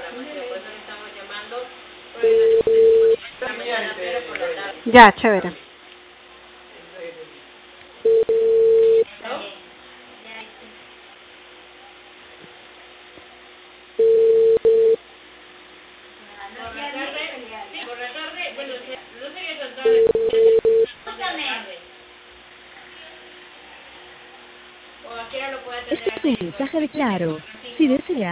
Ya, chévere. Este es un mensaje de Claro. Si desea